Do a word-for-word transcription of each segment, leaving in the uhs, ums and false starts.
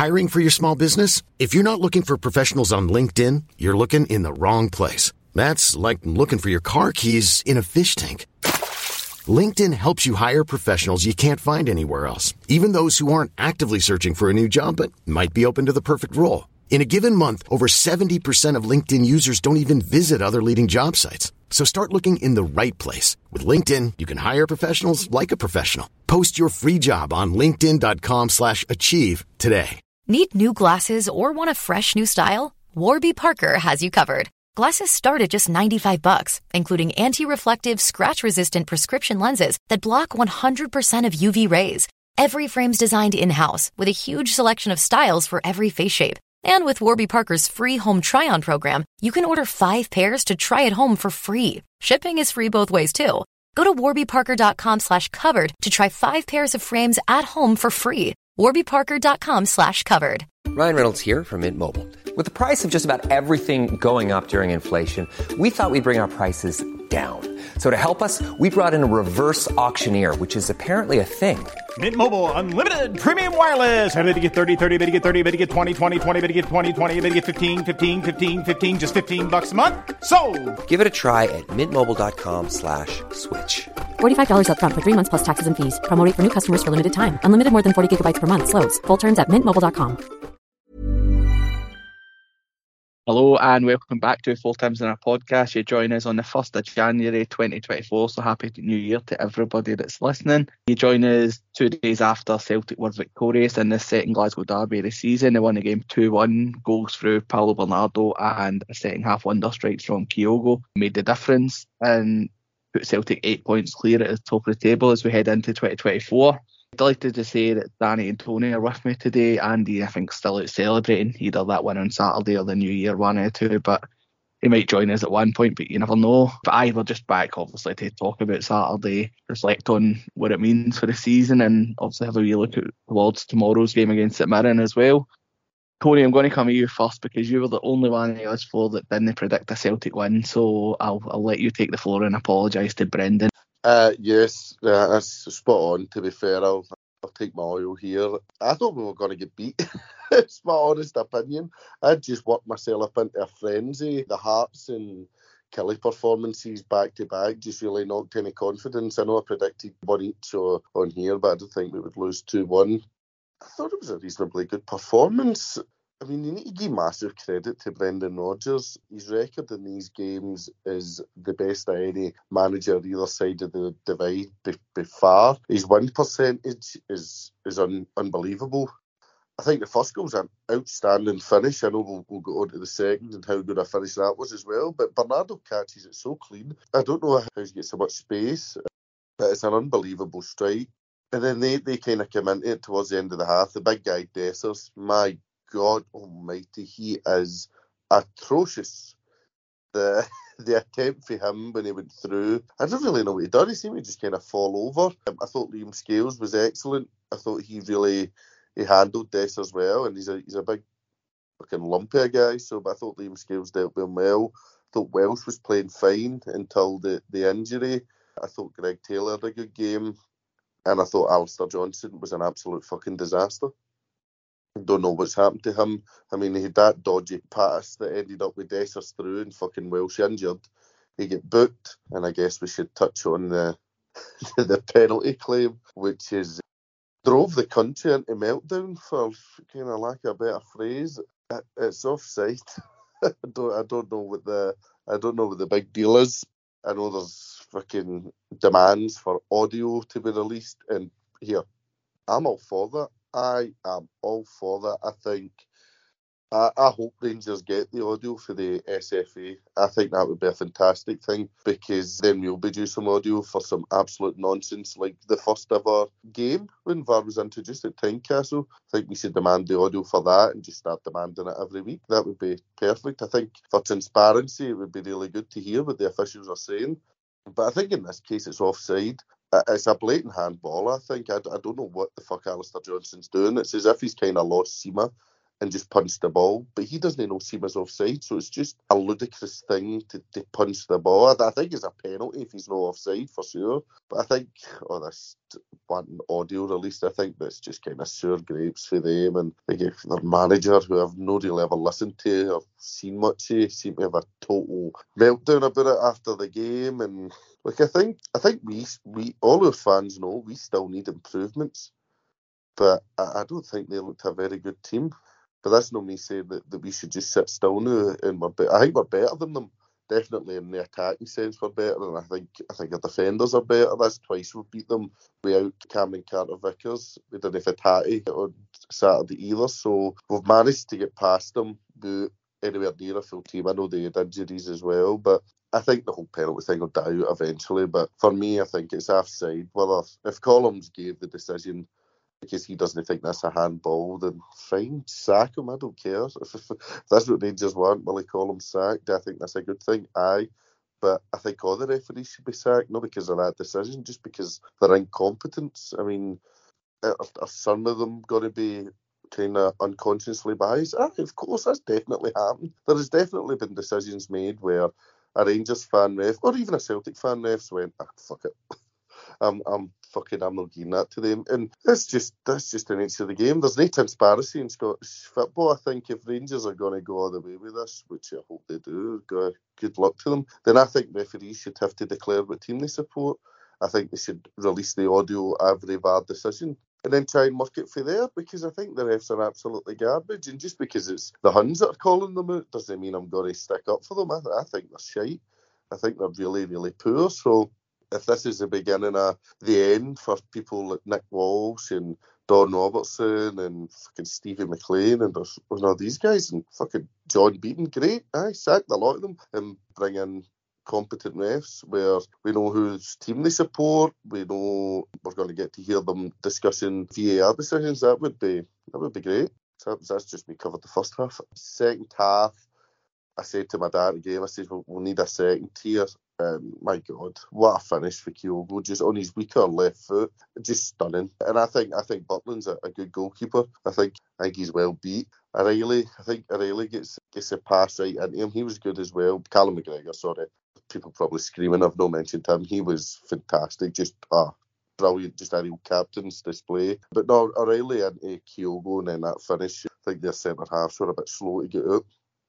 Hiring for your small business? If you're not looking for professionals on LinkedIn, you're looking in the wrong place. That's like looking for your car keys in a fish tank. LinkedIn helps you hire professionals you can't find anywhere else, even those who aren't actively searching for a new job but might be open to the perfect role. In a given month, over seventy percent of LinkedIn users don't even visit other leading job sites. So start looking in the right place. With LinkedIn, you can hire professionals like a professional. Post your free job on linkedin.com slash achieve today. Need new glasses or want a fresh new style? Warby Parker has you covered. Glasses start at just ninety-five bucks, including anti-reflective, scratch-resistant prescription lenses that block one hundred percent of U V rays. Every frame's designed in-house with a huge selection of styles for every face shape. And with Warby Parker's free home try-on program, you can order five pairs to try at home for free. Shipping is free both ways, too. Go to warbyparker.com slash covered to try five pairs of frames at home for free. warbyparker.com slash covered. Ryan Reynolds here from Mint Mobile. With the price of just about everything going up during inflation, we thought we'd bring our prices down. So to help us, we brought in a reverse auctioneer, which is apparently a thing. Mint Mobile Unlimited Premium Wireless. How to get thirty, thirty, how to get thirty, how to get twenty, twenty, twenty, how to get twenty, twenty, how to get fifteen, fifteen, fifteen, fifteen, just fifteen bucks a month? Sold! Give it a try at mintmobile.com slash switch. forty-five dollars up front for three months plus taxes and fees. Promo rate for new customers for limited time. Unlimited more than forty gigabytes per month. Slows full terms at mint mobile dot com. Hello and welcome back to Full Times in our podcast. You join us on the first of January twenty twenty-four, so happy New Year to everybody that's listening. You join us two days after Celtic were victorious in the second Glasgow derby of the season. They won the game two one, goals through Paulo Bernardo and a second half wonder strikes from Kyogo made the difference and put Celtic eight points clear at the top of the table as we head into twenty twenty-four. Delighted to say that Danny and Tony are with me today. Andy, I think, still out celebrating either that win on Saturday or the New Year one or two, but he might join us at one point, but you never know. But I were just back, obviously, to talk about Saturday, reflect on what it means for the season, and obviously have a wee look at towards tomorrow's game against St Mirren as well. Tony, I'm going to come to you first because you were the only one of us four that didn't predict a Celtic win, so I'll, I'll let you take the floor and apologise to Brendan. Uh, yes, uh, that's spot on, to be fair. I'll, I'll take my oil here. I thought we were going to get beat. It's my honest opinion. I just worked myself up into a frenzy. The Hearts and Kelly performances back to back just really knocked any confidence. I know I predicted one each on here, but I didn't think we would lose two one. I thought it was a reasonably good performance. I mean, you need to give massive credit to Brendan Rodgers. His record in these games is the best of any manager either side of the divide by, by far. His win percentage is is un, unbelievable. I think the first goal was an outstanding finish. I know we'll, we'll go on to the second and how good a finish that was as well. But Bernardo catches it so clean. I don't know how he gets so much space, but it's an unbelievable strike. And then they, they kind of come into it towards the end of the half. The big guy, Dessers, my God almighty, he is atrocious. The the attempt for him when he went through, I don't really know what he done. He seemed to just kind of fall over. Um, I thought Liam Scales was excellent. I thought he really he handled Dessers well, and he's a he's a big fucking lumpy guy. So, but I thought Liam Scales dealt with him well. I thought Welsh was playing fine until the, the injury. I thought Greg Taylor had a good game, and I thought Alistair Johnson was an absolute fucking disaster. Don't know what's happened to him. I mean, he had that dodgy pass that ended up with Dessers through and fucking Welsh injured. He get booked, and I guess we should touch on the the penalty claim, which is drove the country into meltdown, for kind of lack of a better phrase. It's offside. I don't I don't know what the I don't know what the big deal is. I know there's fucking demands for audio to be released, and here I'm all for that. I am all for that. I think, I, I hope Rangers get the audio for the S F A. I think that would be a fantastic thing, because then we'll be due some audio for some absolute nonsense like the first ever game when V A R was introduced at Tynecastle. I think we should demand the audio for that and just start demanding it every week. That would be perfect. I think for transparency, it would be really good to hear what the officials are saying. But I think in this case, it's offside. It's a blatant handball, I think. I, I don't know what the fuck Alistair Johnson's doing. It's as if he's kind of lost Seema and just punch the ball, but he doesn't know seem as offside, so it's just a ludicrous thing to, to punch the ball. I, I think it's a penalty if he's not offside for sure, but I think, oh, this one audio released, I think that's just kind of sour grapes for them, and they give their manager, who I've not really ever listened to or seen much of, seem to have a total meltdown about it after the game. And like I think, I think we we all our fans know we still need improvements, but I, I don't think they looked a very good team. But that's not me saying that, that we should just sit still now. And we're be- I think we're better than them. Definitely in the attacking sense, we're better. And I think I think our defenders are better. That's twice we've beat them without Cameron Carter-Vickers. We didn't have Hatate on Saturday either. So we've managed to get past them without anywhere near a full team. I know they had injuries as well, but I think the whole penalty thing will die out eventually. But for me, I think it's offside. Whether if Collins gave the decision because he doesn't think that's a handball, then fine, sack him, I don't care. If, if, if that's what Rangers want, will he call him sacked? I think that's a good thing, aye. But I think all the referees should be sacked, not because of that decision, just because they're incompetent. I mean, are, are some of them going to be kind of unconsciously biased? Aye, of course, that's definitely happened. There has definitely been decisions made where a Rangers fan ref, or even a Celtic fan ref, went, ah, fuck it. I'm, I'm fucking, I'm not giving that to them. And that's just that's just the nature of the game. There's no transparency in Scottish football. I think if Rangers are going to go all the way with this, which I hope they do, go, good luck to them, then I think referees should have to declare what team they support. I think they should release the audio of every V A R decision and then try and work it for there, because I think the refs are absolutely garbage. And just because it's the Huns that are calling them out doesn't mean I'm going to stick up for them. I, I think they're shite. I think they're really, really poor. So if this is the beginning of the end for people like Nick Walsh and Don Robertson and fucking Stevie McLean and there's, there's all these guys and fucking John Beaton, great, aye, sack a lot of them and bring in competent refs where we know whose team they support, we know we're going to get to hear them discussing V A R decisions. That would be that would be great. So that's just me covered the first half. Second half, I said to my dad at the game, I said, we'll, we'll need a second tier. Um, my God, what a finish for Kyogo, just on his weaker left foot, just stunning. And I think I think Butland's a, a good goalkeeper. I think I think he's well beat. O'Reilly, I think O'Reilly gets gets a pass right into him. He was good as well. Callum McGregor, sorry. People probably screaming, I've not mentioned him. He was fantastic, just ah, brilliant, just a real captain's display. But no, O'Reilly and uh, Kyogo, and then that finish, I think their centre halves were a bit slow to get up.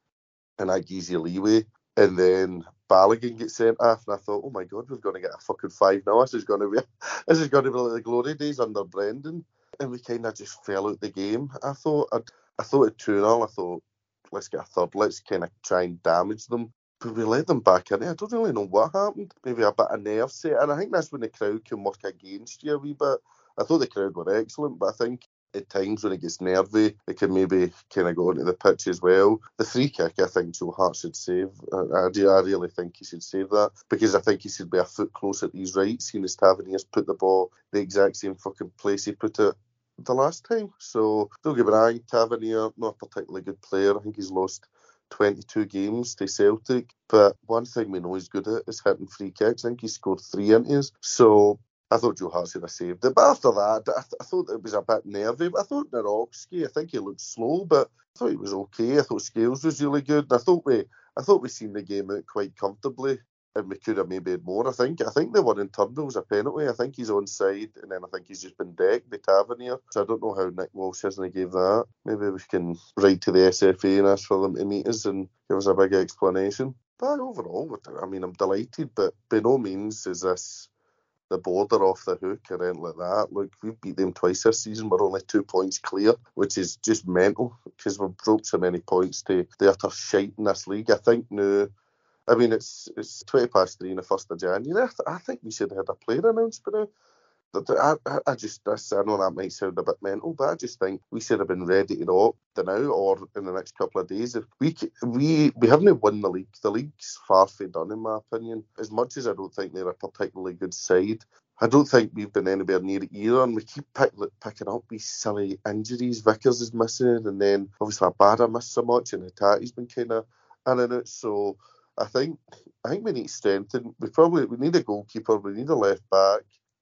And that gives you leeway. And then Balogun gets sent off, and I thought, oh my God, we're going to get a fucking five now. This is going to be, this is going to be like the glory days under Brendan. And we kind of just fell out the game. I thought, I'd, I thought at two nil, I thought, let's get a third, let's kind of try and damage them. But we let them back in. I don't really know what happened. Maybe a bit of nerve set, and I think that's when the crowd can work against you a wee bit. I thought the crowd were excellent, but I think at times when it gets nervy, it can maybe kind of go onto the pitch as well. The free kick, I think Joe Hart should save. I, I, do, I really think he should save that, because I think he should be a foot closer to his right, seeing as Taverniers put the ball the exact same fucking place he put it the last time. So don't give an eye. Tavernier, not a particularly good player. I think he's lost twenty-two games to Celtic, but one thing we know he's good at is hitting free kicks. I think he scored three into us. So I thought Joe Hart should have saved it. But after that, I, th- I thought it was a bit nervy. I thought Narowski, I think he looked slow, but I thought he was okay. I thought Scales was really good. I thought we I thought we seen the game out quite comfortably, and we could have maybe had more. I think I think the one in Turnbull was a penalty. I think he's onside, and then I think he's just been decked by Tavernier. So I don't know how Nick Walsh hasn't gave that. Maybe we can write to the S F A and ask for them to meet us and give us a big explanation. But overall, I mean, I'm delighted, but by no means is this the border off the hook or anything like that. Look, we've beat them twice this season. We're only two points clear, which is just mental, because we've dropped so many points to the utter shite in this league. I think now, I mean, it's it's twenty past three on the first of January. I, th- I think we should have had a player announced by now. I, I, I just, I know that might sound a bit mental, but I just think we should have been ready to rock the now or in the next couple of days. If we we we haven't won the league. The league's far from done, in my opinion. As much as I don't think they're a particularly good side, I don't think we've been anywhere near it either. And we keep pick, picking up these silly injuries. Vickers is missing, and then obviously Abada missed so much, and Hatate's been kind of in and out. So I think I think we need to strengthen. We probably we need a goalkeeper. We need a left back.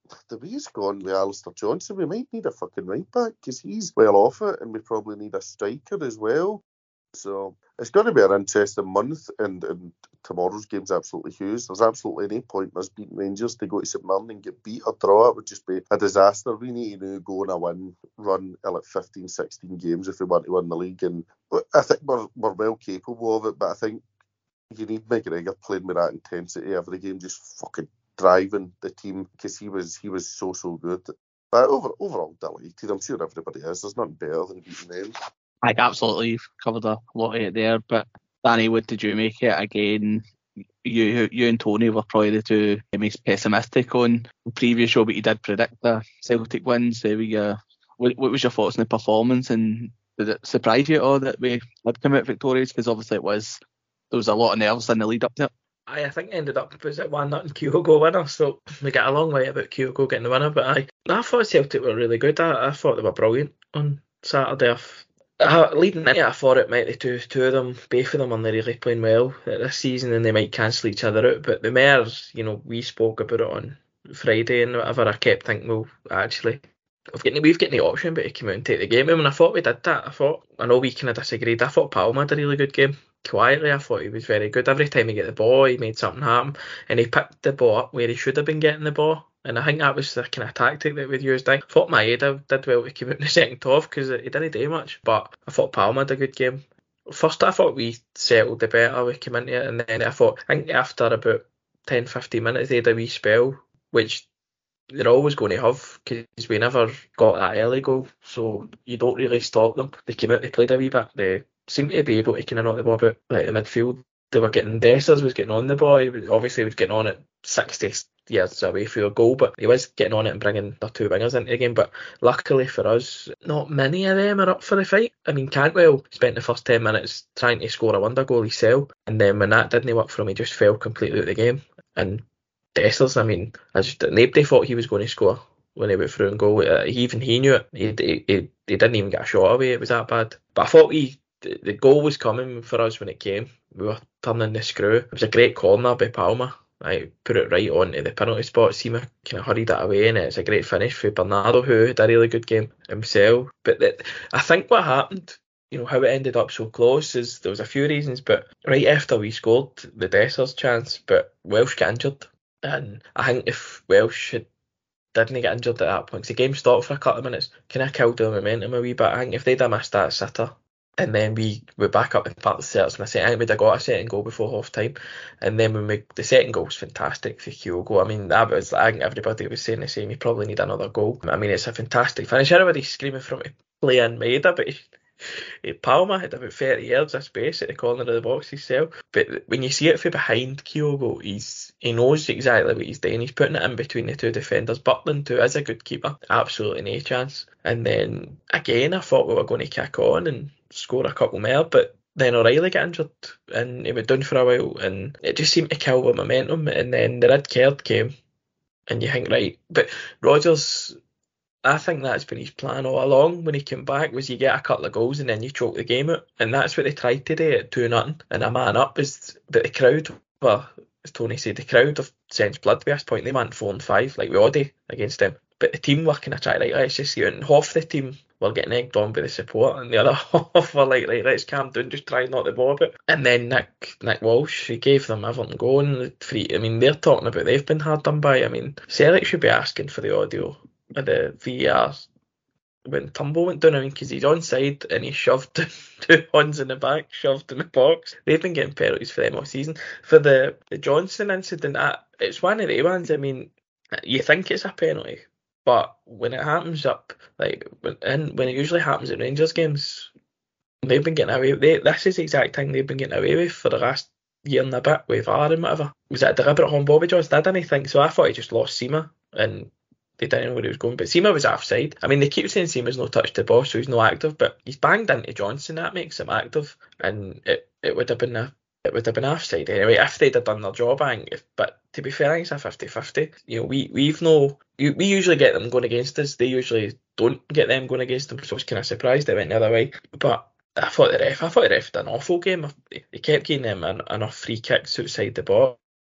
the way he's gone with Alistair Johnson, we might need a fucking right back because he's well off it, and we probably need a striker as well. So it's going to be an interesting month, and, and tomorrow's game's absolutely huge. There's absolutely no point in us beating Rangers to go to St Mirren and get beat or draw. It would just be a disaster. We need to go on a win run at like fifteen, sixteen games if we want to win the league, and I think we're, we're well capable of it, but I think you need McGregor playing with that intensity every game, just fucking driving the team, because he was he was so, so good. But over, overall, delighted. I'm sure everybody is. There's nothing better than beating them. I absolutely covered a lot of it there, but Danny, what did you make it? Again, you you and Tony were probably the two most pessimistic on the previous show, but you did predict the Celtic wins. There we go. What, what was your thoughts on the performance, and did it surprise you at all that we had come out victorious? Because obviously it was, there was a lot of nerves in the lead up to it. I, I think it ended up was it one nothing Kyogo winner, so we got a long way about Kyogo getting the winner. But I, I thought Celtic were really good. I, I thought they were brilliant on Saturday. Uh, leading into it, I thought it might be two, two of them, both of them, are really playing well this season, and they might cancel each other out. But the Mares, you know, we spoke about it on Friday and whatever. I kept thinking, well, actually, we've got, we've got the option, but to come out and take the game. And when I thought we did that, I thought, I know we kind of disagreed. I thought Palma had a really good game. Quietly, I thought he was very good. Every time he get the ball, he made something happen, and he picked the ball up where he should have been getting the ball. And I think that was the kind of tactic that we'd used. I thought Maeda did well to come out in the second half because he didn't do much, but I thought Palma had a good game. First, I thought we settled it better. We came into it, and then I thought, I think after about ten fifteen minutes, they had a wee spell, which they're always going to have because we never got that early goal, so you don't really stop them. They came out, they played a wee bit, they seemed to be able to kind of knock the ball about like the midfield. They were getting, Dessers was getting on the ball. He was, obviously, he was getting on it sixty yards away for a goal, but he was getting on it and bringing their two wingers into the game. But luckily for us, not many of them are up for the fight. I mean, Cantwell spent the first ten minutes trying to score a wonder goal himself, and then when that didn't work for him, he just fell completely out of the game. And Dessers, I mean, I just, nobody thought he was going to score when he went through and goal. Uh, he, even he knew it. He, he, he, he didn't even get a shot away. It was that bad. But I thought we, the, the goal was coming for us when it came. We were turning the screw. It was a great corner by Palma. I put it right onto the penalty spot. Seema kind of hurried it away, and it's a great finish for Bernardo, who had a really good game himself. But the, I think what happened, you know, how it ended up so close, is there was a few reasons. But right after we scored the Dessers chance, but Welsh got injured, and I think if Welsh had didn't get injured at that point, because the game stopped for a couple of minutes, kind of killed the momentum a wee bit. I think if they'd have missed that sitter, and then we were back up in part of the search, and I think we'd have got a second goal before half time. And then when we, the second goal was fantastic for Kyogo. I mean, that was, I think everybody was saying the same. You probably need another goal. I mean, it's a fantastic finish. Everybody's screaming for him to play in Maeda, but he, he, Palma had about thirty yards of space at the corner of the box himself. But when you see it from behind Kyogo, he's he knows exactly what he's doing. He's putting it in between the two defenders. Butland, who is a good keeper, absolutely no chance. And then again, I thought we were going to kick on and score a couple more, but then O'Reilly got injured and he went down for a while, and it just seemed to kill the momentum. And then the red card came, and you think, right, but Rodgers, I think that's been his plan all along. When he came back, was you get a couple of goals and then you choke the game out, and that's what they tried today at two nothing and a man up. Is but the crowd, well, as Tony said, the crowd have sensed blood by this point. They went four and five like we all do against them, but the team were kind of trying, right, let's just see it. And half the team were getting egged on by the support, and the other half were like, right, let's calm down, just try and knock the ball about. And then Nick Nick Walsh, he gave them everything going. Free, I mean, they're talking about they've been hard done by. I mean, Celtic should be asking for the audio of the V A R when Turnbull went down, I mean, because he's onside and he shoved two hands in the back, shoved in the box. They've been getting penalties for them all season. For the, the Johnson incident, that, it's one of the ones, I mean, you think it's a penalty, but when it happens up, like, when, and when it usually happens at Rangers games, they've been getting away with it. This is the exact thing they've been getting away with for the last year and a bit with V A R and whatever. Was it a deliberate on Bobby Johnson? I didn't think so. I thought he just lost Seema, and they didn't know where he was going, but Seema was offside. I mean, they keep saying Seema's no touched the ball, so he's no active, but he's banged into Johnson. That makes him active, and it, it would have been a it would have been offside anyway if they'd have done their job. I think, if, but to be fair, I think it's a fifty-fifty. You know, we we've no we usually get them going against us. They usually don't get them going against them, so I was kind of surprised it went the other way. But I thought the ref, I thought the ref did an awful game. They kept giving them enough free kicks outside the box.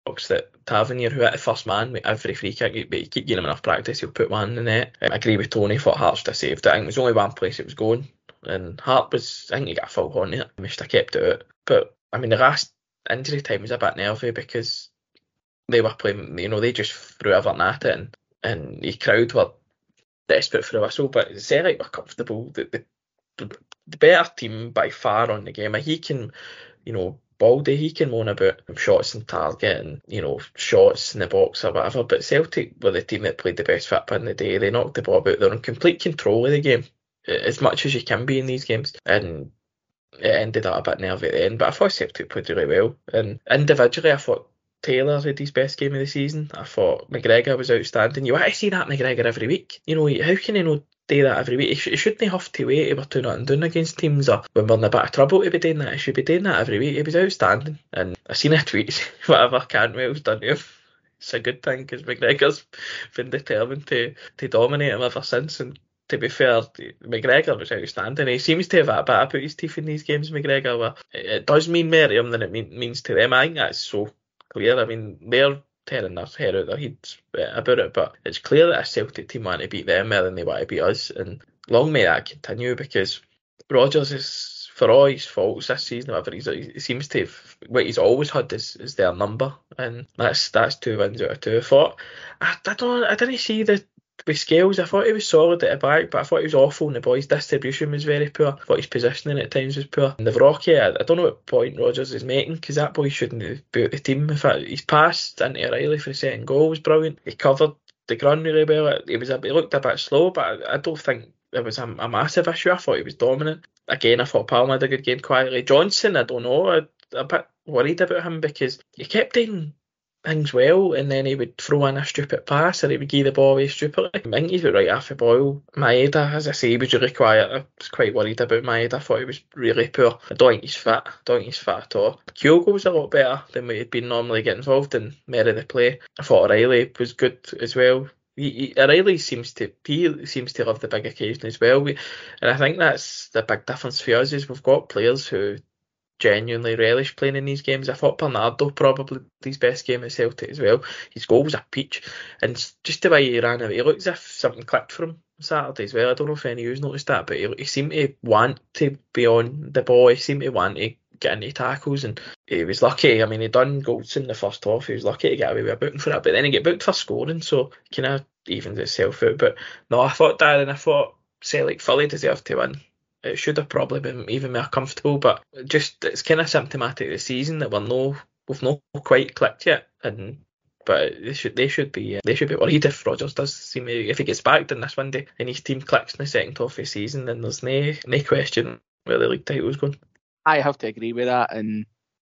that Tavernier, who hit the first man with every free kick, but you keep giving him enough practice, he'll put one in the net. Um, I agree with Tony, thought Hart should have saved it. I think it was only one place it was going, and Hart was, I think he got a full on it. He should have kept it out. But, I mean, the last injury time was a bit nervy because they were playing, you know, they just threw everything at it, and, and the crowd were desperate for a whistle, but Celtic were comfortable. The, the, the, the better team by far on the game. He can, you know, Baldy, he can moan about shots in target and, you know, shots in the box or whatever, but Celtic were the team that played the best football in the day. They knocked the ball about. They're in complete control of the game, as much as you can be in these games, and it ended up a bit nervy at the end, but I thought Celtic played really well, and individually I thought Taylor had his best game of the season. I thought McGregor was outstanding. You want to see that McGregor every week. You know, how can he not do that every week? He shouldn't have to wait if we're two nothing down against teams or when we're in a bit of trouble to be doing that. He should be doing that every week. He was outstanding. And I've seen a tweet, whatever Cantwell's done to him, it's a good thing because McGregor's been determined to, to dominate him ever since. And to be fair, McGregor was outstanding. He seems to have a bit about his teeth in these games, McGregor. Where it does mean more to him than it mean, means to them. I think that's so clear. I mean, they're tearing their hair out their heads about it, but it's clear that a Celtic team want to beat them more than they want to beat us, and long may that continue, because Rodgers is, for all his faults this season, whatever, he's, he seems to have, what he's always had is, is their number, and that's that's two wins out of two. I thought, I, I don't, I didn't see the with Scales. I thought he was solid at the back, but I thought he was awful, and the boys' distribution was very poor. I thought his positioning at times was poor. And the Rocky, I, I don't know what point Rodgers is making, because that boy shouldn't be out the team. In fact, his pass into O'Reilly for the second goal was brilliant. He covered the ground really well. He was a, he looked a bit slow, but I, I don't think it was a, a massive issue. I thought he was dominant. Again, I thought Palmer had a good game quietly. Johnson, I don't know, I, I'm a bit worried about him because he kept doing things well, and then he would throw in a stupid pass, or he would give the ball away stupidly. I think he's got right half a boil. Maeda, as I say, he was really quiet. I was quite worried about Maeda. I thought he was really poor. I don't think he's fit. I don't think he's fit at all. Kyogo was a lot better than we had been normally getting involved in more of the play. I thought O'Reilly was good as well. He, he, O'Reilly seems to he seems to love the big occasion as well. We, and I think that's the big difference for us, is we've got players who genuinely relish playing in these games. I thought Bernardo probably his best game at Celtic as well. His goal was a peach, and just the way he ran away, it looked as if something clicked for him Saturday as well. I don't know if any of you noticed that, but he, he seemed to want to be on the ball. He seemed to want to get into tackles, and he was lucky. I mean, he done goals in the first half. He was lucky to get away with a booking for that, but then he get booked for scoring, so kind of evened itself out. But no, I thought Darren, I thought Celtic fully deserved to win. It should have probably been even more comfortable, but just it's kind of symptomatic of the season that we're no we've not quite clicked yet. And but they should they should be they should be worried if Rodgers does seem to, if he gets backed in this window and his team clicks in the second half of the season, then there's no no question where the league title's going. I have to agree with that, and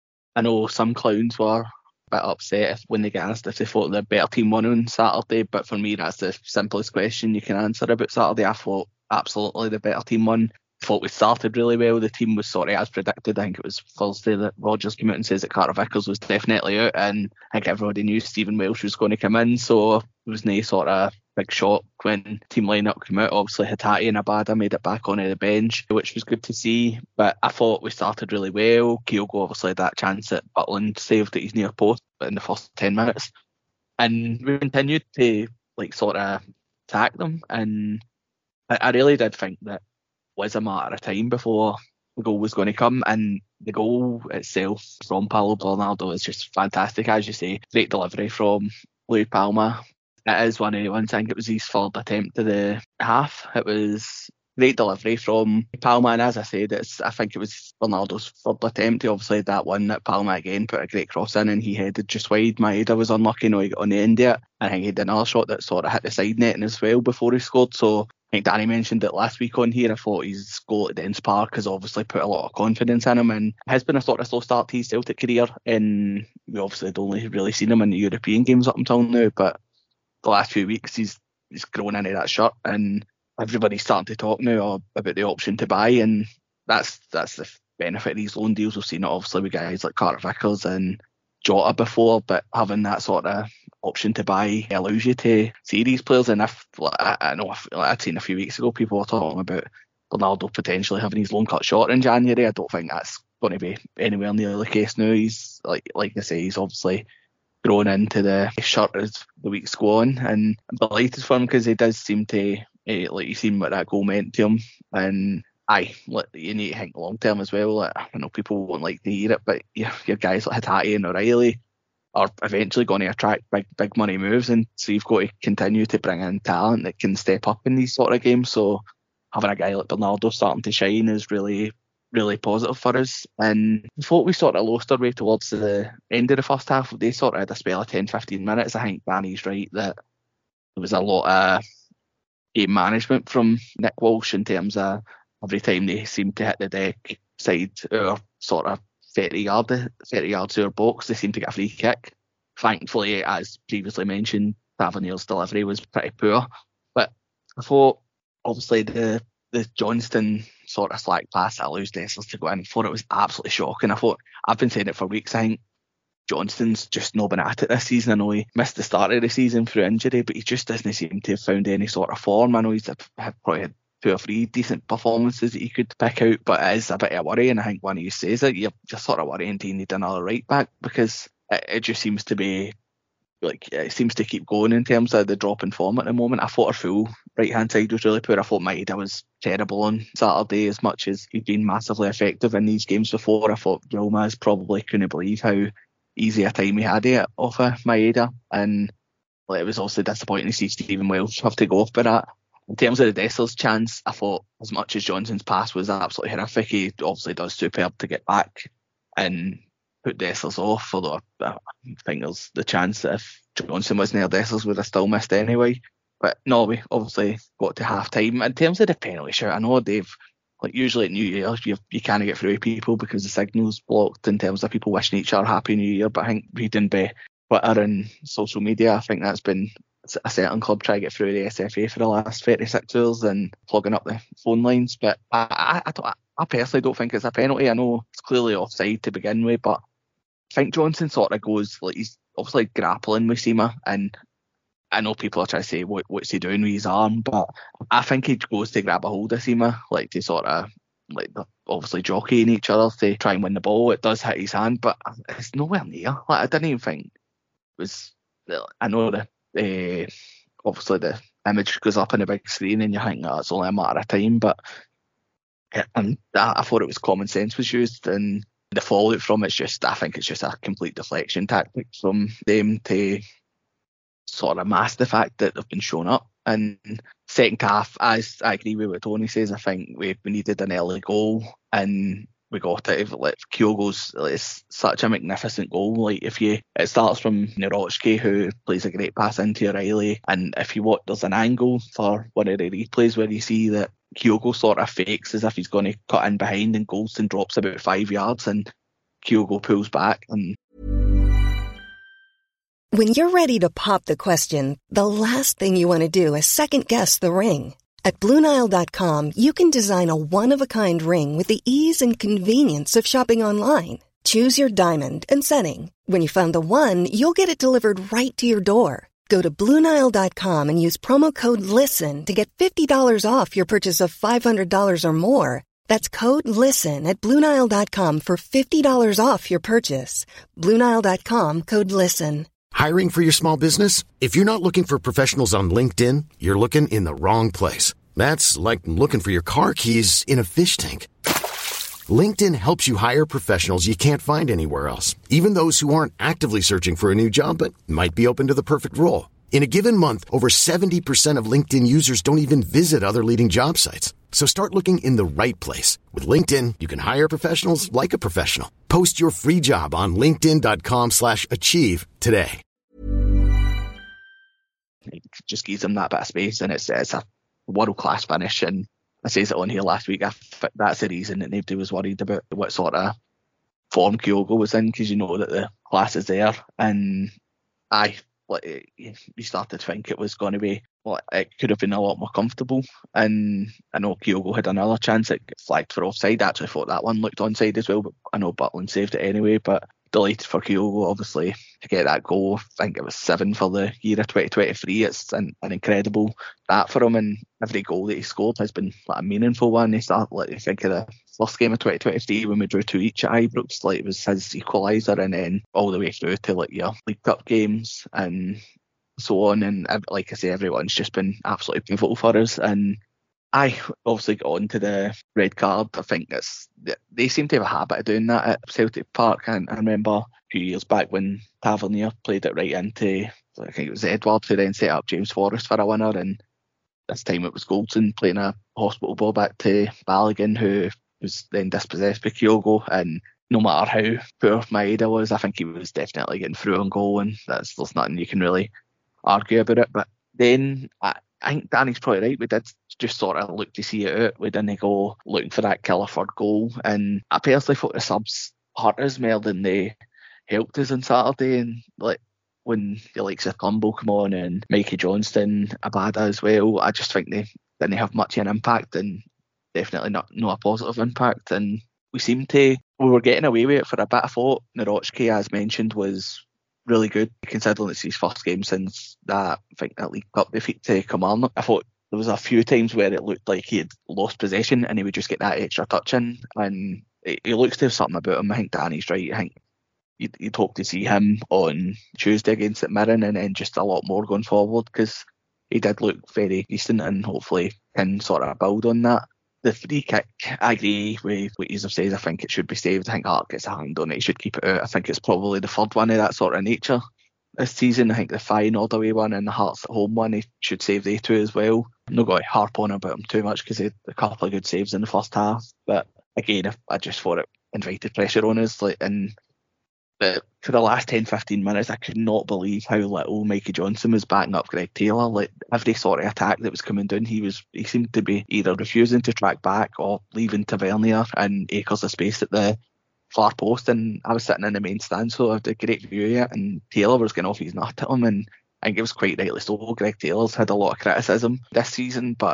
I know some clowns were a bit upset if, when they get asked if they thought the better team won on Saturday, but for me that's the simplest question you can answer about Saturday. I thought absolutely the better team won. Thought we started really well. The team was sort of as predicted. I think it was Thursday that Rodgers came out and says that Carter Vickers was definitely out, and I think everybody knew Stephen Welsh was going to come in, so it was no sort of big shock when team lineup came out. Obviously Hatate and Abada made it back onto the bench, which was good to see, but I thought we started really well. Kyogo obviously had that chance that Butland saved at his near post in the first ten minutes, and we continued to like sort of attack them, and I, I really did think that was a matter of time before the goal was going to come, and the goal itself from Paulo Bernardo is just fantastic, as you say. Great delivery from Louis Palma. It is one of the ones, I think it was his third attempt to the half. It was great delivery from Palma, and as I said, it's, I think it was Bernardo's third attempt. He obviously had that one that Palma again put a great cross in, and he headed just wide. Maeda was unlucky, no, he got on the end of it. I think he had another shot that sort of hit the side netting as well before he scored, so I think Danny mentioned it last week on here. I thought his goal at Dens Park has obviously put a lot of confidence in him, and has been a sort of slow start to his Celtic career. And we obviously had only really seen him in the European games up until now, but the last few weeks he's he's grown into that shirt, and everybody's starting to talk now about the option to buy, and that's that's the benefit of these loan deals. We've seen it obviously with guys like Carter Vickers and Jota before, but having that sort of option to buy allows you to see these players. And if I, I know I'd seen a few weeks ago people were talking about Bernardo potentially having his loan cut short in January. I don't think that's going to be anywhere near the case now. He's like like I say, he's obviously grown into the shirt as the weeks go on, and I'm delighted for him because he does seem to, eh, like you seen what that goal meant to him, and aye, like, you need to think long term as well. Like, I know people won't like to hear it, but your, your guys like Hatate and O'Reilly are eventually going to attract big big money moves, and so you've got to continue to bring in talent that can step up in these sort of games. So having a guy like Bernardo starting to shine is really, really positive for us. And I thought we sort of lost our way towards the end of the first half. They sort of had a spell of ten fifteen minutes. I think Danny's right that there was a lot of game management from Nick Walsh in terms of every time they seemed to hit the deck side or sort of thirty yard, thirty yards to our box, they seemed to get a free kick. Thankfully, as previously mentioned, Tavernier's delivery was pretty poor. But I thought, obviously, the the Johnston sort of slack pass that allows Dessers to go in, I thought it was absolutely shocking. I thought, I've been saying it for weeks, I think Johnston's just not been at it this season. I know he missed the start of the season through injury, but he just doesn't seem to have found any sort of form. I know he's had probably had two or three decent performances that you could pick out, but it is a bit of a worry, and I think when he says it, you're just sort of worrying, do you need another right back? Because it, it just seems to be, like, it seems to keep going in terms of the drop in form at the moment. I thought our full right-hand side was really poor. I thought Maeda was terrible on Saturday, as much as he'd been massively effective in these games before. I thought Yilmaz probably couldn't believe how easy a time he had it off of Maeda, and like, it was also disappointing to see Stephen Welsh have to go off by that. In terms of the Dessers chance, I thought as much as Johnson's pass was absolutely horrific, he obviously does superb to get back and put Dessers off, although I think there's the chance that if Johnson wasn't there, Dessers would have still missed anyway. But no, we obviously got to half time. In terms of the penalty shout, I know Dave, like usually at New Year, you you can't get through to people because the signal's blocked in terms of people wishing each other Happy New Year, but I think reading by Twitter and social media, I think that's been a certain club try to get through the S F A for the last thirty-six hours and plugging up the phone lines. But I, I, I, don't, I personally don't think it's a penalty. I know it's clearly offside to begin with, but I think Johnson sort of goes, like, he's obviously grappling with Sima, and I know people are trying to say what, what's he doing with his arm, but I think he goes to grab a hold of Sima, like to sort of, like, they're obviously jockeying each other to try and win the ball. It does hit his hand, but it's nowhere near. Like, I didn't even think it was. I know the uh, obviously the image goes up on the big screen, and you think that it's only a matter of time, but and I, I thought it was common sense was used, and the fallout from it's just, I think it's just a complete deflection tactic from them to sort of mask the fact that they've been shown up. And second half, as I agree with what Tony says, I think we, we needed an early goal, and we got it. Like, Kyogo's, like, it's such a magnificent goal. Like, if you, it starts from Narochki, who plays a great pass into O'Reilly, and if you watch, there's an angle for one of the replays where you see that Kyogo sort of fakes as if he's going to cut in behind, and Goldson drops about five yards, and Kyogo pulls back. And when you're ready to pop the question, the last thing you want to do is second guess the ring. At Blue Nile dot com, you can design a one-of-a-kind ring with the ease and convenience of shopping online. Choose your diamond and setting. When you find the one, you'll get it delivered right to your door. Go to Blue Nile dot com and use promo code LISTEN to get fifty dollars off your purchase of five hundred dollars or more. That's code LISTEN at Blue Nile dot com for fifty dollars off your purchase. Blue Nile dot com, code LISTEN. Hiring for your small business? If you're not looking for professionals on LinkedIn, you're looking in the wrong place. That's like looking for your car keys in a fish tank. LinkedIn helps you hire professionals you can't find anywhere else, even those who aren't actively searching for a new job but might be open to the perfect role. In a given month, over seventy percent of LinkedIn users don't even visit other leading job sites. So start looking in the right place. With LinkedIn, you can hire professionals like a professional. Post your free job on linkedin dot com slash achieve today. It just gives them that bit of space, and it's, it's a world-class finish. And I said it on here last week, I, that's the reason that nobody was worried about what sort of form Kyogo was in, because you know that the class is there. And I, like, you started to think it was going to be, well, it could have been a lot more comfortable. And I know Kyogo had another chance, it flagged for offside. I actually thought that one looked onside as well, but I know Butland saved it anyway. But delighted for Kyogo, obviously, to get that goal. I think it was seven for the year of twenty twenty-three. It's an, an incredible that for him, and every goal that he scored has been like a meaningful one. He started, like, you think of the first game of twenty twenty-three when we drew two each at Ibrox. Like, it was his equaliser, and then all the way through to like your League Cup games and so on. And like I say, everyone's just been absolutely pivotal for us. And I obviously got on to the red card. I think it's, they seem to have a habit of doing that at Celtic Park. And I remember a few years back when Tavernier played it right into, I think it was Edwards, who then set up James Forrest for a winner. And this time it was Goldson playing a hospital ball back to Balogun, who was then dispossessed by Kyogo. And no matter how poor Maeda was, I think he was definitely getting through on goal. And that's, there's nothing you can really argue about it. But then I, I think Danny's probably right. We did just sort of look to see it out. We didn't go looking for that killer third goal. And I personally thought the subs hurt us more than they helped us on Saturday. And like when the likes of Turnbull come on and Mikey Johnston, Abada as well, I just think they didn't have much of an impact, and definitely not no a positive impact. And we seemed to, we were getting away with it for a bit. I thought Narochki, as mentioned, was really good, considering it's his first game since that, I think, that League Cup defeat to Kilmarnock. I thought there was a few times where it looked like he had lost possession and he would just get that extra touch in, and he looks to have something about him. I think Danny's right. I think you'd, you'd hope to see him on Tuesday against St Mirren, and then just a lot more going forward, because he did look very decent and hopefully can sort of build on that. The free kick, I agree with what you have said. I think it should be saved. I think Hart gets a hand on it. He should keep it out. I think it's probably the third one of that sort of nature this season. I think the Feyenoord away one and the Hearts at home one, he should save they two as well. I'm not going to harp on about him too much because he had a couple of good saves in the first half. But again, I just thought it invited pressure on us. Like, and the, for the last ten fifteen minutes, I could not believe how little Mikey Johnson was backing up Greg Taylor. Like, every sort of attack that was coming down, he was he seemed to be either refusing to track back or leaving Tavernier and acres of space at the far post. And I was sitting in the main stand, so I had a great view of it, and Taylor was getting off his nut at him, and I think it was quite rightly so. Greg Taylor's had a lot of criticism this season, but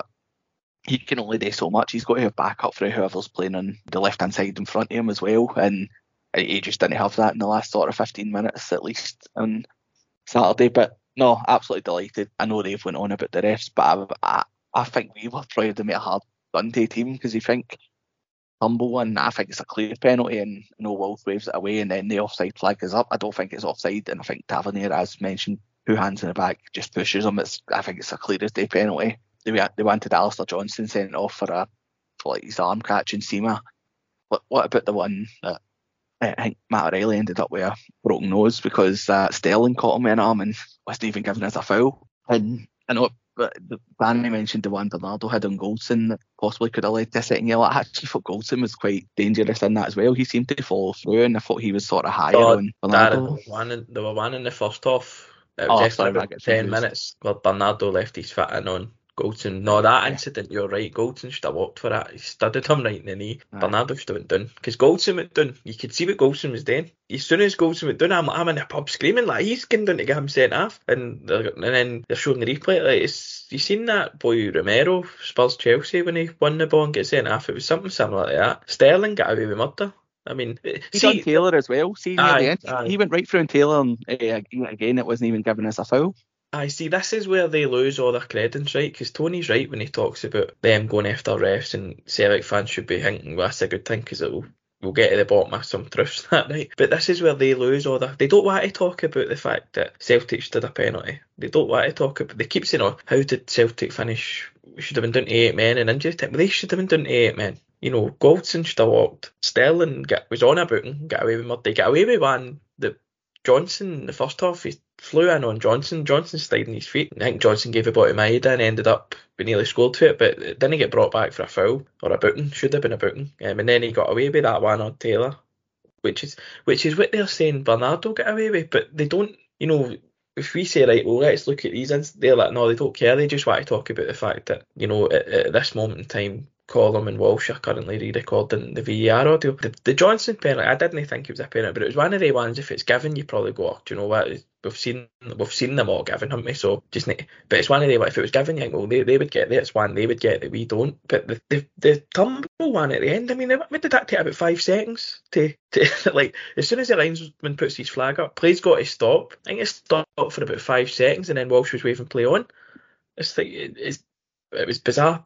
he can only do so much. He's got to have backup for whoever's playing on the left hand side in front of him as well, and he just didn't have that in the last sort of fifteen minutes at least on Saturday. But no, absolutely delighted. I know they've went on about the refs, but I, I, I think we were probably to make a hard done to a team, because you think Humble one, I think it's a clear penalty, and no Wolf waves it away, and then the offside flag is up. I don't think it's offside, and I think Tavernier, as mentioned, two hands in the back, just pushes him. It's I think it's a clear as day penalty. They, they wanted Alistair Johnson sent off for a for like his arm catch in Seema. What, what about the one that I think Matt O'Reilly ended up with a broken nose because uh, Sterling caught him in an arm and wasn't even given as a foul? And I know Danny mentioned the one Bernardo had on Goldson that possibly could have led to a second yellow. I actually thought Goldson was quite dangerous in that as well. He seemed to follow through, and I thought he was sort of higher oh, on Bernardo. One in, there were one in the first half. It was oh, just about ten minutes where Bernardo left his foot in on Goldson. No, that yeah. incident, you're right. Goldson should have walked for that. He studded him right in the knee. Aye. Bernardo should have went down, because Goldson went down. You could see what Goldson was doing. As soon as Goldson went down, I'm, I'm in the pub screaming like he's getting down to get him sent off. And and then they're showing the replay. Like, it's, you seen that boy Romero, Spurs Chelsea, when he won the ball and get sent off? It was something similar to that. Sterling got away with murder. I mean, he see, done Taylor as well. See, aye, the end, aye. he went right through on Taylor, and uh, again, it wasn't even given as a foul. I see, this is where they lose all their credence, right? Because Tony's right when he talks about them going after refs, and Celtic fans should be thinking, well, that's a good thing, because it'll we'll get to the bottom of some truths, that right? But this is where they lose all their... They don't want to talk about the fact that Celtic stood a penalty. They don't want to talk about... They keep saying, oh, how did Celtic finish? We should have been down to eight men in injury time. They should have been down to eight men. You know, Goldson should have walked. Sterling get, was on about him, got away with murder. They got away with one that Johnson, in the first half, he flew in on Johnson. Johnson stayed on his feet. I think Johnson gave a ball to Maeda and ended up, we nearly scored to it, but it didn't get brought back for a foul or a booting. Should have been a booting. Um, and then he got away with that one on Taylor, which is which is what they're saying Bernardo got away with, but they don't, you know, if we say, right, well, let's look at these, they're like, no, they don't care. They just want to talk about the fact that, you know, at, at this moment in time, Collum and Walsh are currently re-recording the V A R audio. The, the Johnson penalty, I didn't think it was a penalty, but it was one of the ones, if it's given, you probably go, oh, do you know what, we've seen we've seen them all given, haven't we? So just need, but it's one of the, if it was given, you think, well, they, they would get it, it's one they would get that we don't. But the the, the Turnbull one at the end, I mean, what did that take about five seconds to, to like, as soon as the linesman puts his flag up, play's got to stop. I think it stopped for about five seconds, and then Walsh was waving play on. It's like, it, it's, it was bizarre, but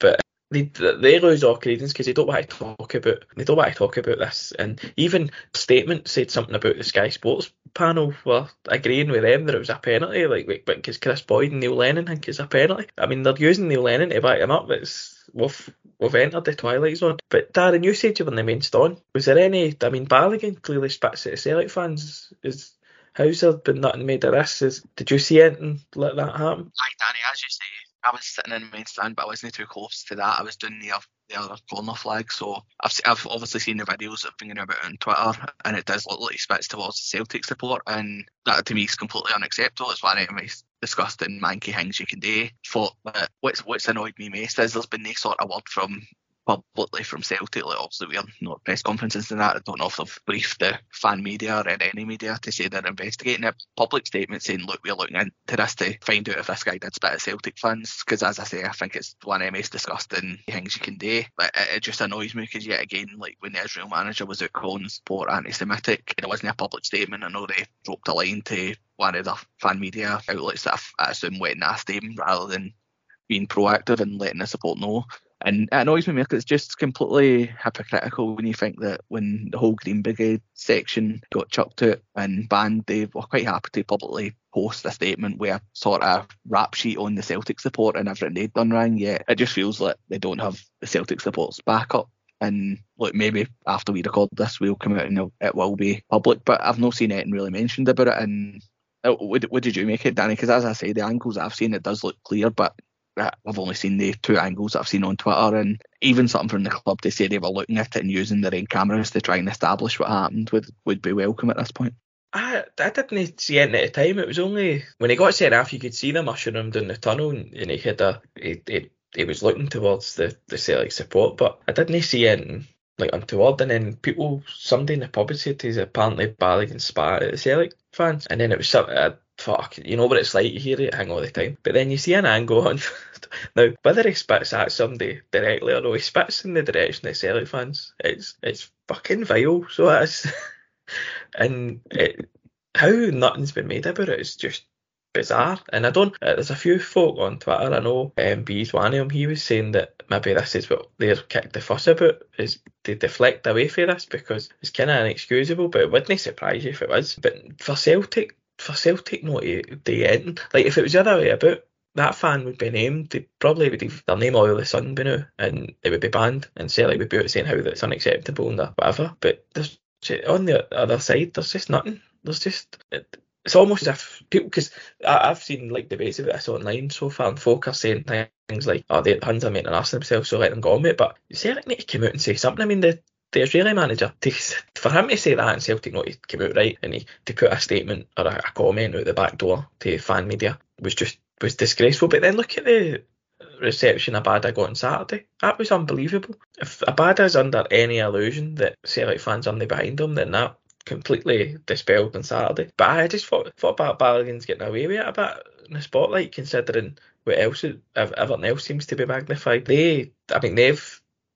they they lose all credence because they don't want to talk about they don't want to talk about this. And even statement said something about the Sky Sports panel were agreeing with them that it was a penalty, like because Chris Boyd and Neil Lennon think it's a penalty. I mean, they're using Neil Lennon to back him up. It's we've we've entered the twilight zone. But Darren, you said you were in the main stand. Was there any? I mean, Balogun clearly spits at the Celtic fans. Is how's there been nothing made of this? Is did you see anything like that happen? Aye, Danny, as you say, I was sitting in the main stand, but I wasn't too close to that. I was doing the, the other corner flag, so I've I've obviously seen the videos that have been going about on Twitter, and it does look like he spits towards the Celtic support, and that to me is completely unacceptable. It's one of the most disgusting, manky things you can do. Thought that what's what's annoyed me most is there's been no sort of word from publicly from Celtic, like obviously we're not press conferences and that. I don't know if they've briefed the fan media or any media to say they're investigating it. Public statement saying, look, we're looking into this to find out if this guy did spit at Celtic fans, because as I say, I think it's one of the most disgusting things you can do. But it, it just annoys me because yet again, like when the Israel manager was out calling the sport anti-Semitic, it wasn't a public statement. I know they dropped a line to one of the fan media outlets that I, I assume went nasty him rather than being proactive and letting the support know. And it annoys me because it's just completely hypocritical when you think that when the whole Green Brigade section got chucked out and banned, they were quite happy to publicly post a statement with a sort of rap sheet on the Celtic support and everything they'd done wrong. Yet it just feels like they don't have the Celtic support's backup. And look, maybe after we record this, we'll come out and it will be public. But I've not seen anything really mentioned about it. And what, what did you make it, Danny? Because as I say, the angles I've seen, it does look clear, but I've only seen the two angles that I've seen on Twitter, and even something from the club to say they were looking at it and using their own cameras to try and establish what happened would, would be welcome at this point. I, I didn't see it at the time. It was only when he got sent off you could see them ushering him down the tunnel, and, and he had a he, he, he was looking towards the, the Celtic support, but I didn't see anything like untoward. And then people, somebody in the pub had said he's apparently Balogun spat at the Celtic fans, and then it was something. I, Fuck, you know what it's like, you hear it hang all the time. But then you see an angle on. Now, whether he spits at somebody directly or no, he spits in the direction of Celtic fans. It's it's fucking vile, so it is. And it, how nothing's been made about it is just bizarre. And I don't, uh, there's a few folk on Twitter, I know um, B's one of them, he was saying that maybe this is what they're kicked the fuss about, is to deflect away from this because it's kind of inexcusable, but it wouldn't surprise you if it was. But for Celtic, For Celtic not to, to end, like if it was the other way about, that fan would be named, they probably would have their name Oil the Sun by now, and it would be banned, and Celtic would be out saying how that's unacceptable and whatever. But there's on the other side, there's just nothing. There's just it, it's almost as if people, because I've seen like debates about this online so far, and folk are saying things like, "Oh, the Huns are making an arse of themselves, so let them go on with it." But Celtic need to come out and say something. I mean, the the Israeli manager, to, for him to say that and Celtic not to come out right and he, to put a statement or a, a comment out the back door to fan media was just was disgraceful. But then look at the reception Abada got on Saturday. That was unbelievable. If Abada's under any illusion that Celtic fans aren't behind him, then that completely dispelled on Saturday. But I just thought, thought about Balogun's getting away with it a bit in the spotlight, considering what else, everything else seems to be magnified. They, I mean, they've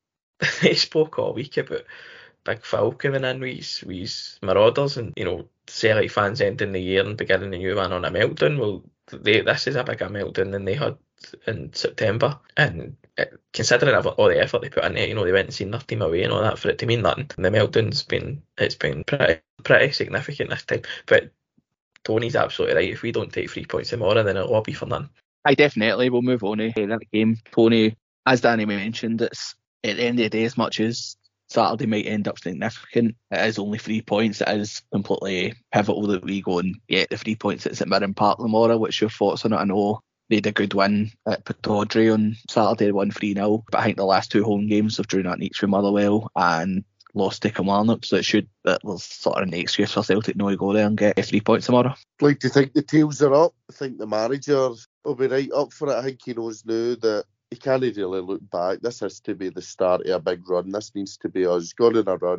they spoke all week about Big Phil coming in with his, with his Marauders, and you know, Celtic fans ending the year and beginning the new one on a meltdown. Well, they, this is a bigger meltdown than they had in September, and it, considering all the effort they put into it, you know, they went and seen their team away and all that, for it to mean nothing. And the meltdown's been it's been pretty pretty significant this time. But Tony's absolutely right. If we don't take three points tomorrow, then it'll all be for nothing. I definitely will move on to that game. Tony, as Danny mentioned, it's at the end of the day, as much as Saturday might end up significant, it is only three points. It is completely pivotal that we go and get the three points at St Mirren Park tomorrow. What's your thoughts on it? I know they had a good win at Pittodrie on Saturday, won three nil, but I think the last two home games have drawn out each from Motherwell and lost to Kilmarnock, so it should, that was sort of an excuse for Celtic not to go there and get three points tomorrow. I'd like to think the tails are up. I think the manager will be right up for it. I think he knows now that he can't really look back. This has to be the start of a big run. This needs to be us going on a run,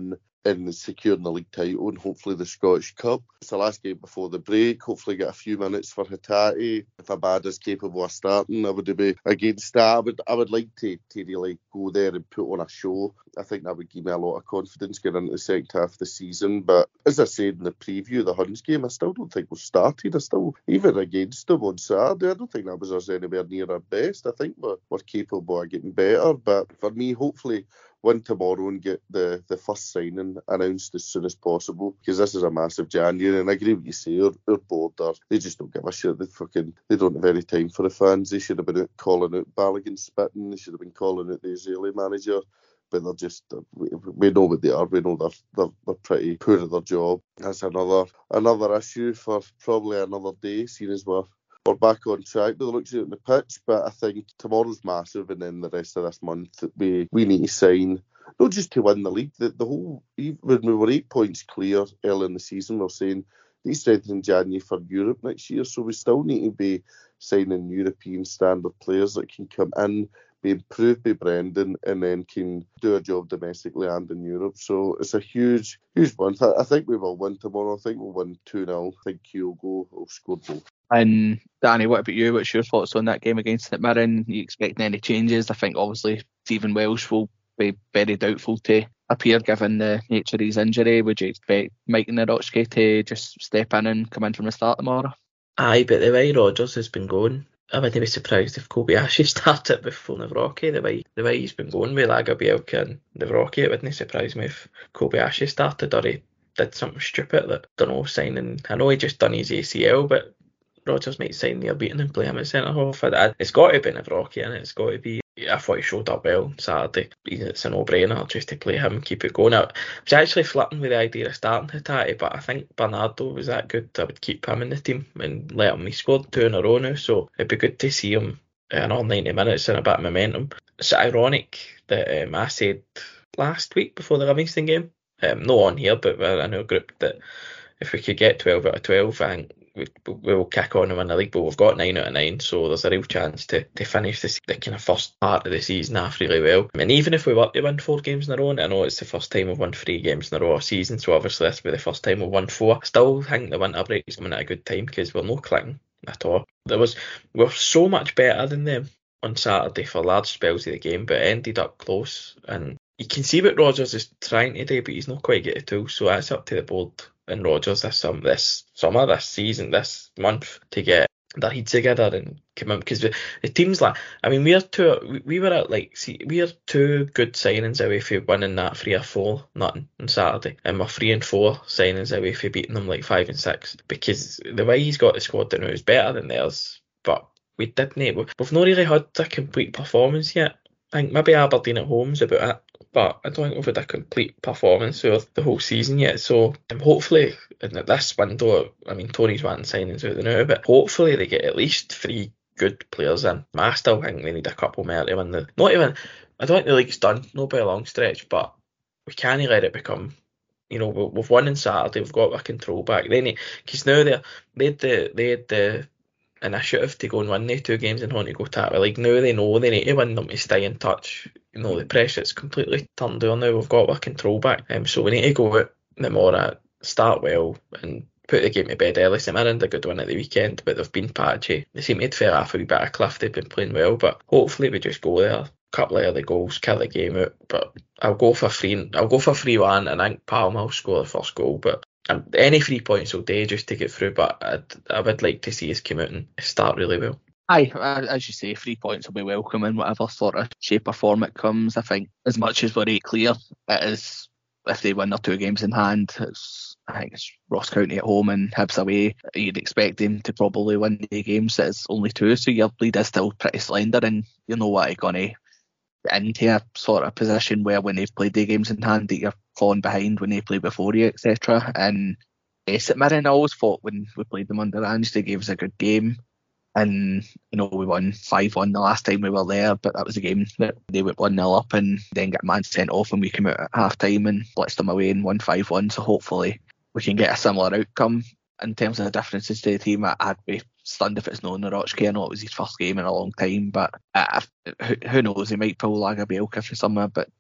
in securing the league title and hopefully the Scottish Cup. It's the last game before the break. Hopefully get a few minutes for Hatate. If Abada's capable of starting, I would be against that. I would, I would like to, to really go there and put on a show. I think that would give me a lot of confidence going into the second half of the season. But as I said in the preview of the Huns game, I still don't think we've started. I still, even against them on Saturday, I don't think that was us anywhere near our best. I think we're, we're capable of getting better. But for me, hopefully, win tomorrow and get the, the first signing announced as soon as possible, because this is a massive January. And I agree with you say, our, our board are, they just don't give a shit. They fucking, they don't have any time for the fans. They should have been out calling out Balogun spitting. They should have been calling out the Israeli manager. But they're just, we, we know what they are. We know they're, they're, they're pretty poor at their job. That's another another issue for probably another day, seeing as we're, we're back on track with the looks out on the pitch. But I think tomorrow's massive, and then the rest of this month, we, we need to sign, not just to win the league, the, the whole, even when we were eight points clear early in the season, we we're saying these strengthen January for Europe next year. So we still need to be signing European standard players that can come in, be improved by Brendan, and then can do a job domestically and in Europe. So it's a huge, huge one. I think we will win tomorrow. I think we'll win two nil. I think Kyogo will score both. And Danny, what about you? What's your thoughts on that game against St Mirren? Are you expecting any changes? I think obviously Stephen Welsh will be very doubtful to appear given the nature of his injury. Would you expect Mike Nawrocki to just step in and come in from the start tomorrow? Aye, but the way Rodgers has been going, I wouldn't be surprised if Kobayashi started before Nawrocki. The way the way he's been going with Lagerbielke and Nawrocki, it wouldn't surprise me if Kobayashi started or he did something stupid that, don't know, signing. I know he just done his A C L, but Rodgers might sign Neil Beaton and play him at centre half. It's got to be Nawrocki, and it's got to be. I thought he showed up well on Saturday. It's a no-brainer just to play him and keep it going. I was actually flirting with the idea of starting Hatate, but I think Bernardo was that good. I would keep him in the team and let him. He scored two in a row now, so it'd be good to see him in all ninety minutes and a bit of momentum. It's ironic that um, I said last week before the Livingston game, um, not on here, but in our group, that if we could get twelve out of twelve, I think we, we will kick on and win the league. But we've got nine out of nine, so there's a real chance to, to finish this, the kind of first part of the season off really well. And even if we were to win four games in a row, and I know it's the first time we've won three games in a row a season, so obviously this will be the first time we've won four. I still think the winter break is coming at a good time because we're not clicking at all. There was we were so much better than them on Saturday for large spells of the game, but it ended up close. And you can see what Rodgers is trying to do, but he's not quite getting the tools. So that's up to the board and Rodgers this summer, this summer, this season, this month to get their heads together and come in, because the, the team's like, I mean, we're two, we, we were at like, see, we're two good signings away for winning that three or four nothing on Saturday, and we're three and four signings away for beating them like five and six, because the way he's got the squad now is better than theirs, but we didn't, we've not really had a complete performance yet. I think maybe Aberdeen at home's about it, but I don't think we've had a complete performance for the whole season yet. So um, hopefully in this window, I mean, Tony's wanting signings out the now, but hopefully they get at least three good players in. I still think they need a couple more to win the. Not even. I don't think the league's done, not by a long stretch, but we can't let it become. You know, we've won on Saturday. We've got our control back. They need, because now they they had the they had the. initiative to go and win the two games and want to go to the league. Now they know they need to win them to stay in touch. You know, the pressure's completely turned on now. We've got our control back. Um, so we need to go out the more, start well and put the game to bed early. St Mirren did a good one at the weekend, but they've been patchy. They seem to have fell off a wee bit of cliff. They've been playing well, but hopefully we just go there, couple of early goals, kill the game out. But I'll go for three. I'll go for three one, and I think Palmer will score the first goal. But Um, any three points will do just to get through, but I'd, I would like to see us come out and start really well. Aye, as you say, three points will be welcome in whatever sort of shape or form it comes. I think as much as we're eight clear, it is, if they win their two games in hand, it's, I think it's Ross County at home and Hibs away. You'd expect them to probably win the games. It's only two, so your lead is still pretty slender, and you know what you're going to get into a sort of position where when they've played the games in hand that you're falling behind when they play before you, et cetera. And yes, at Mirren, I always thought when we played them under Ange, they gave us a good game. And, you know, we won five one the last time we were there, but that was a game that they went one nil up and then got man sent off, and we came out at half time and blitzed them away and won five one. So hopefully we can get a similar outcome. In terms of the differences to the team, I'd be stunned if it's not Nawrocki. I know it was his first game in a long time, but uh, who, who knows, he might pull Lagerbielke for summer, but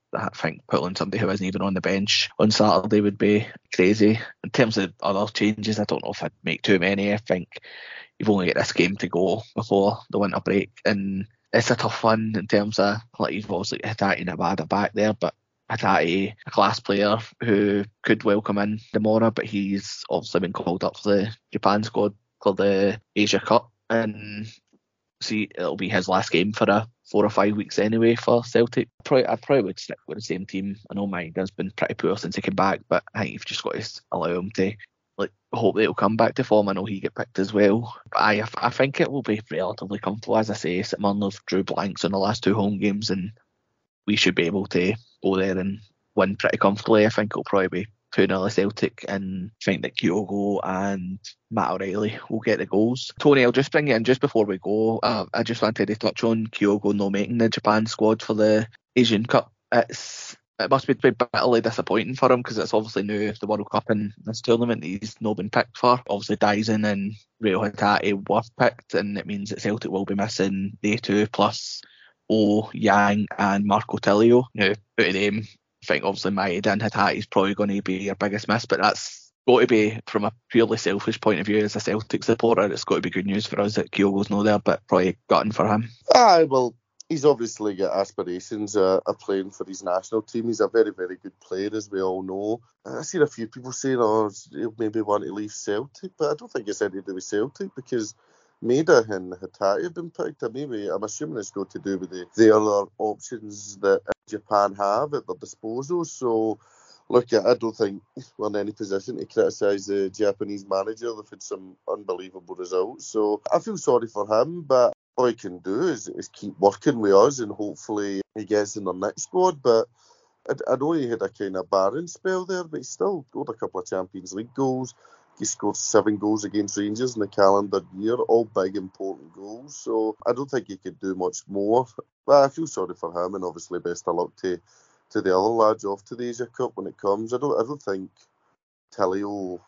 I think putting somebody who isn't even on the bench on Saturday would be crazy. In terms of other changes, I don't know if I'd make too many. I think you've only got this game to go before the winter break, and it's a tough one in terms of, like, you've obviously got Hatate and Abada back there, but Hatate, a class player who could well come in tomorrow, but he's obviously been called up for the Japan squad for the Asia Cup, and see, it'll be his last game for a four or five weeks anyway for Celtic. Probably, I probably would stick with the same team. I know Maeda's been pretty poor since he came back, but I think you've just got to allow him to, like, hope that he'll come back to form. I know he get picked as well. But I, I think it will be relatively comfortable. As I say, St Mirren have drew blanks on the last two home games, and we should be able to go there and win pretty comfortably. I think it'll probably be two nil Celtic, and I think that Kyogo and Matt O'Reilly will get the goals. Tony, I'll just bring you in just before we go. Uh, I just wanted to touch on Kyogo not making the Japan squad for the Asian Cup. It's It must be bitterly disappointing for him, because it's obviously new the World Cup in this tournament he's not been picked for. Obviously Daisen and Reo Hatate were picked, and it means that Celtic will be missing they two plus O, Yang and Marco Tilio. Now, out of them, I think obviously Maeda and Hatate is probably going to be your biggest miss, but that's got to be, from a purely selfish point of view as a Celtic supporter, it's got to be good news for us that Kyogo's not there, but probably gutting for him. Aye, well, he's obviously got aspirations uh, of playing for his national team. He's a very, very good player, as we all know. I've seen a few people saying, oh, he'll maybe want to leave Celtic, but I don't think it's anything to do with Celtic, because Maeda and Hatate have been picked. Maybe I'm assuming it's got to do with the, the other options that Japan have at their disposal. So, look, I don't think we're in any position to criticise the Japanese manager. They've had some unbelievable results. So I feel sorry for him, but all he can do is, is keep working with us, and hopefully he gets in the next squad. But I, I know he had a kind of barren spell there, but he still scored a couple of Champions League goals. He scored seven goals against Rangers in the calendar year, all big, important goals. So I don't think he could do much more. But I feel sorry for him, and obviously best of luck to, to the other lads off to the Asia Cup when it comes. I don't I don't think Tilio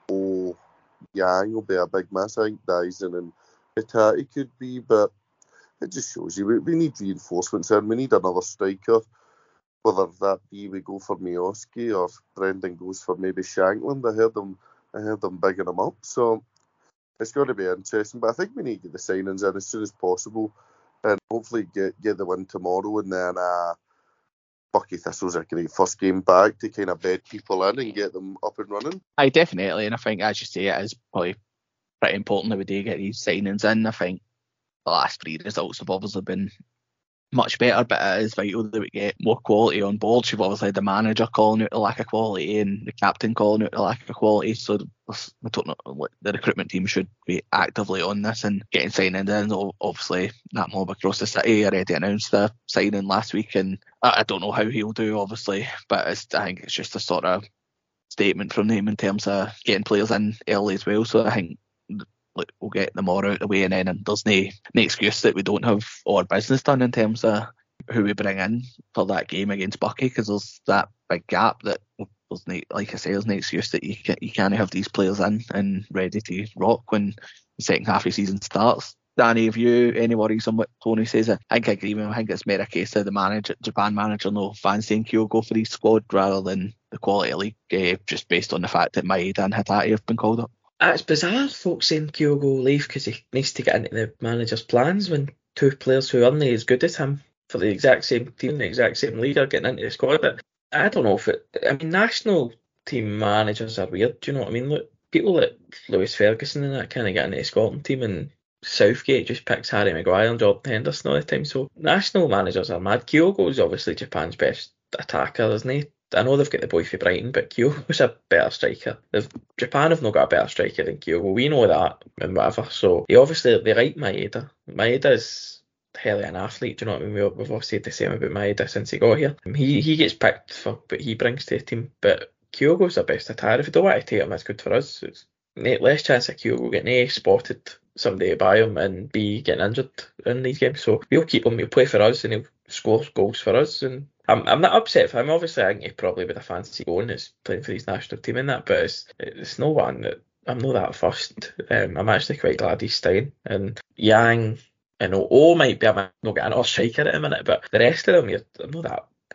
or Yang will be a big miss. I think Daisen and Hatate could be, but it just shows you we, we need reinforcements in. We need another striker, whether that be we go for Miovski or Brendan goes for maybe Shankland. I heard them I heard them bigging him up, so it's going to be interesting. But I think we need to get the signings in as soon as possible, and hopefully get get the win tomorrow, and then uh, Bucky Thistle's a great first game back to kind of bed people in and get them up and running. I definitely, and I think, as you say, it is probably pretty important that we do get these signings in. I think the last three results have obviously been much better, but it is vital that we get more quality on board. You've obviously had the manager calling out the lack of quality and the captain calling out the lack of quality, so I don't know, the recruitment team should be actively on this and getting signings in. Obviously that mob across the city already announced the signing last week, and I don't know how he'll do obviously, but it's, I think it's just a sort of statement from him in terms of getting players in early as well. So I think Like, we'll get them all out of the way, and then and there's no, no excuse that we don't have our business done in terms of who we bring in for that game against Bucky, because there's that big gap that there's no, like I say, there's no excuse that you can you can't have these players in and ready to rock when the second half of the season starts. Danny, have you any worries on what Tony says? I think I agree with him. I think it's more a case of the manager, Japan manager, no fancying Kyogo for his squad rather than the quality of the league, uh, just based on the fact that Maeda and Hatate have been called up. It's bizarre folks saying Kyogo will leave because he needs to get into the manager's plans when two players who aren't as good as him for the exact same team, the exact same league, are getting into the squad. But I don't know if it... I mean, national team managers are weird, do you know what I mean? Look, people like Lewis Ferguson and that kind of get into the Scotland team, and Southgate just picks Harry Maguire and Jordan Henderson all the time. So national managers are mad. Kyogo's obviously Japan's best attacker, isn't he? I know they've got the boy for Brighton, but Kyogo's a better striker. They've, Japan have not got a better striker than Kyogo. We know that and whatever. So they obviously they like Maeda. Maeda's hell of an athlete. Do you know what I mean? We, we've all said the same about Maeda since he got here. He he gets picked for what he brings to the team, but Kyogo's the best attacker. If we don't want to take him, that's good for us. It's less chance of Kyogo getting A, spotted somebody to buy him, and B, getting injured in these games. So we'll keep him. He'll play for us and he'll score goals for us. And I'm I'm not upset for him. Obviously, I think he probably would have fancied going as playing for his national team in that, but it's it's no one that I'm not that fussed. Um, I'm actually quite glad he's staying. And Yang, I know O might be, I'm not getting another striker at a minute, but the rest of them, I'm not that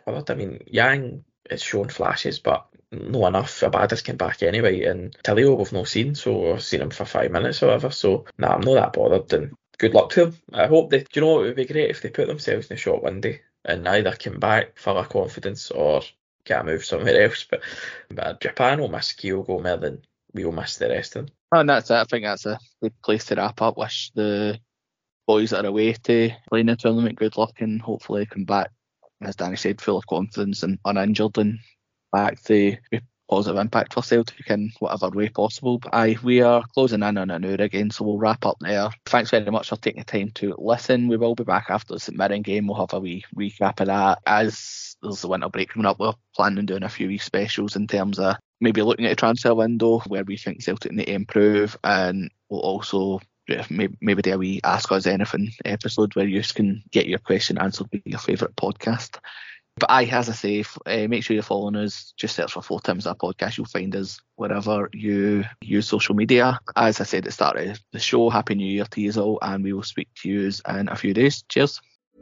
bothered. I mean, Yang is showing flashes, but no enough. Abada's came back anyway, and Tilio we've not seen, so I've seen him for five minutes or whatever. So, nah, I'm not that bothered, and good luck to them. I hope they, do you know what, it would be great if they put themselves in a short window and either come back full of confidence or get a move somewhere else. But, but Japan will miss Kyogo more than we'll miss the rest of them. Oh, and that's it. I think that's a good place to wrap up. Wish the boys that are away to play in the tournament good luck, and hopefully come back, as Danny said, full of confidence and uninjured, and back to be positive impact for Celtic in whatever way possible. But aye, we are closing in on an hour again, so we'll wrap up there. Thanks very much for taking the time to listen. We will be back after the St Mirren game. We'll have a wee recap of that. As there's the winter break coming up, we're planning on doing a few wee specials in terms of maybe looking at a transfer window where we think Celtic need to improve, and we'll also maybe, maybe do a wee Ask Us Anything episode where you can get your question answered by your favourite podcast. But aye, as I say, uh, make sure you're following us. Just search for Four Times That Podcast. You'll find us wherever you use social media. As I said at the start of the show, Happy New Year to you all, and we will speak to you in a few days. Cheers.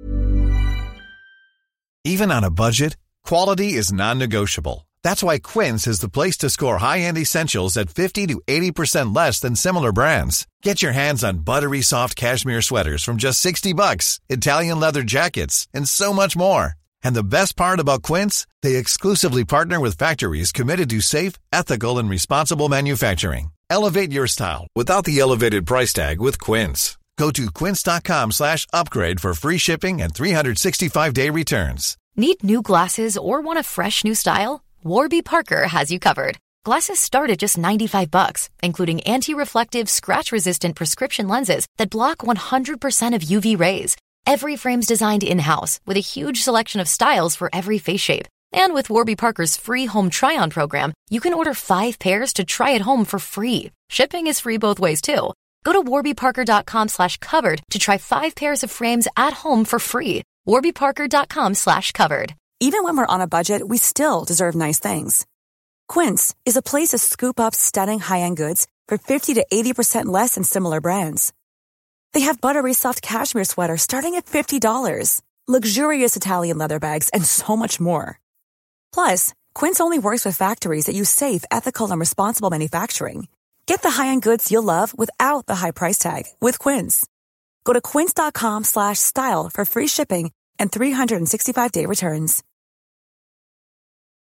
Even on a budget, quality is non-negotiable. That's why Quince is the place to score high-end essentials at fifty to eighty percent less than similar brands. Get your hands on buttery soft cashmere sweaters from just sixty bucks, Italian leather jackets, and so much more. And the best part about Quince, they exclusively partner with factories committed to safe, ethical, and responsible manufacturing. Elevate your style without the elevated price tag with Quince. Go to quince.com slash upgrade for free shipping and three sixty-five day returns. Need new glasses or want a fresh new style? Warby Parker has you covered. Glasses start at just ninety-five bucks, including anti-reflective, scratch-resistant prescription lenses that block one hundred percent of U V rays. Every frame's designed in-house with a huge selection of styles for every face shape. And with Warby Parker's free home try-on program, you can order five pairs to try at home for free. Shipping is free both ways, too. Go to warbyparker.com slash covered to try five pairs of frames at home for free. warbyparker.com slash covered. Even when we're on a budget, we still deserve nice things. Quince is a place to scoop up stunning high-end goods for fifty to eighty percent less than similar brands. They have buttery soft cashmere sweaters starting at fifty dollars, luxurious Italian leather bags, and so much more. Plus, Quince only works with factories that use safe, ethical, and responsible manufacturing. Get the high-end goods you'll love without the high price tag with Quince. Go to quince.com slash style for free shipping and three sixty-five day returns.